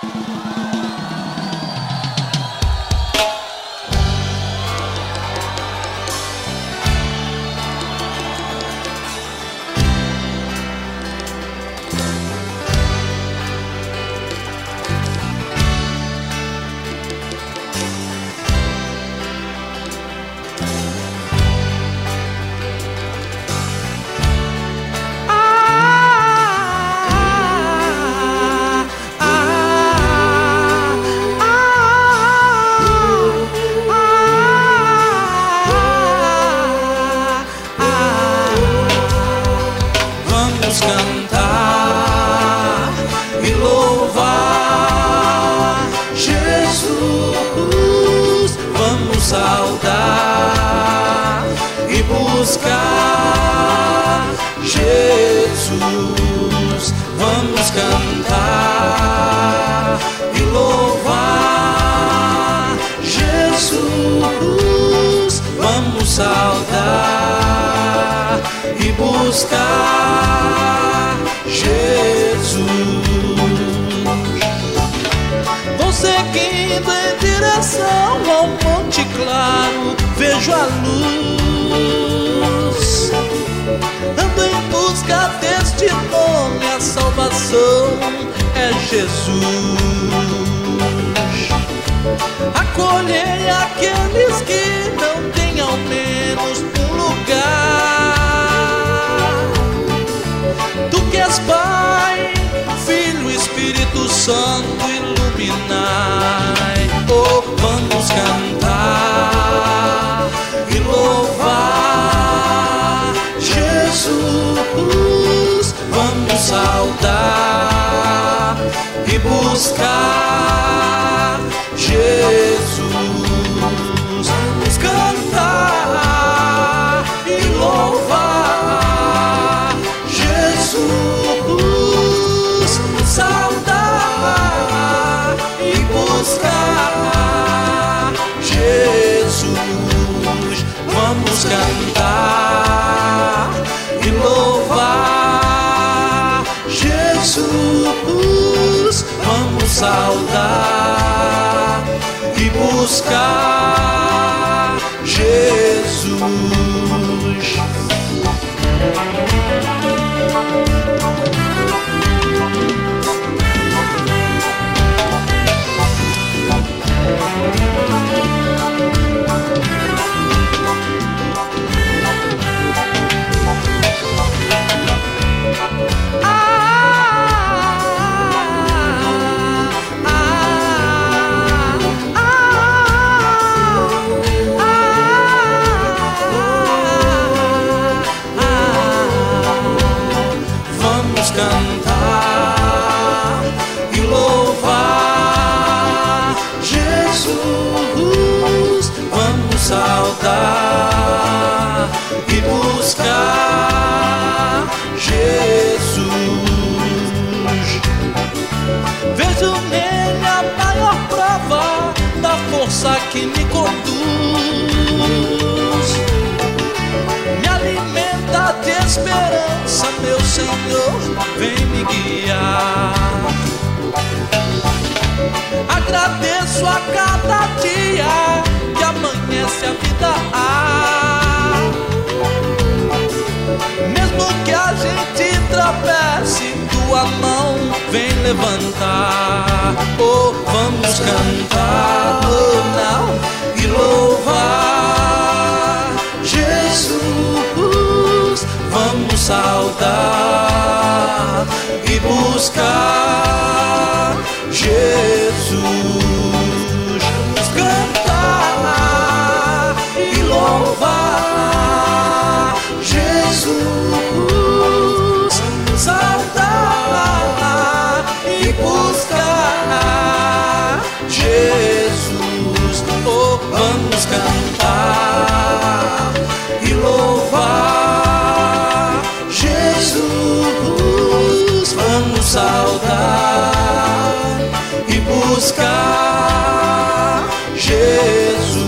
Cantar e louvar Jesus, vamos saudar e buscar Jesus, vamos cantar e louvar Jesus, vamos saudar e buscar Jesus. Vou seguindo em direção ao Monte Claro, vejo a luz. Ando em busca deste nome, a salvação é Jesus. Acolhei aqueles que não têm ao menos um lugar. Tu que és Pai, Filho, Espírito Santo, iluminai. Oh, vamos cantar e louvar Jesus, vamos saudar e buscar Jesus, vamos cantar e louvar Jesus, saudar e buscar Jesus, vamos cantar e louvar Jesus, vamos saudar e buscar Jesus. Cantar e louvar Jesus, vamos saudar e buscar Jesus. Vejo nele a maior prova da força que me conduz, me alimenta de esperança, meu Senhor, vem me guiar. Agradeço a cada dia que amanhece a vida. Mesmo que a gente tropece, tua mão vem levantar. Oh, vamos cantar, oh, não, e louvar Jesus, vamos saudar e buscar Jesus, vamos cantar e louvar Jesus, saudar e buscar Jesus. Oh, vamos cantar e louvar Jesus, vamos saudar e buscar Jesus.